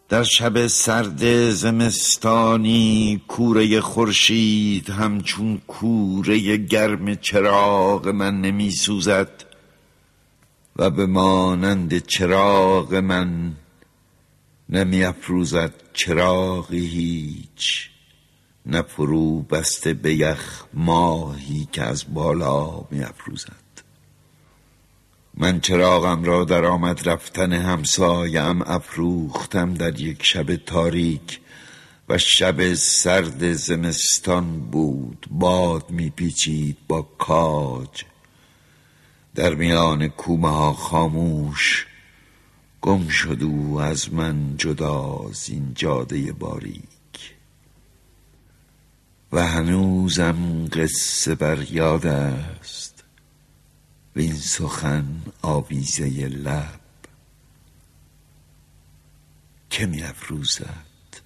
در شب سرد زمستانی کوره خورشید همچون کوره گرم چراغ من نمی سوزد و به مانند چراغ من نمی افروزد چراغی هیچ، نه فرو بسته به یخ ماهی که از بالا می افروزد. من چراغم را در آمد رفتن همسایم افروختم در یک شب تاریک و شب سرد زمستان بود. باد می پیچید با کاج در میان کومه ها خاموش. گم شد او از من جدا زین جاده باریک و هنوزم قصه بر یاد است وین سخن آویزه لب که می افروزد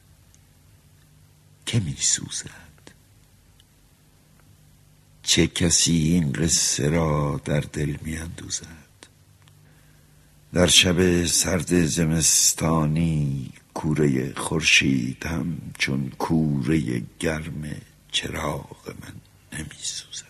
که می سوزد. چه کسی این قصه را در دل می اندوزد؟ در شب سرد زمستانی کوره خورشید هم چون کوره گرم چراغ من نمی سوزد.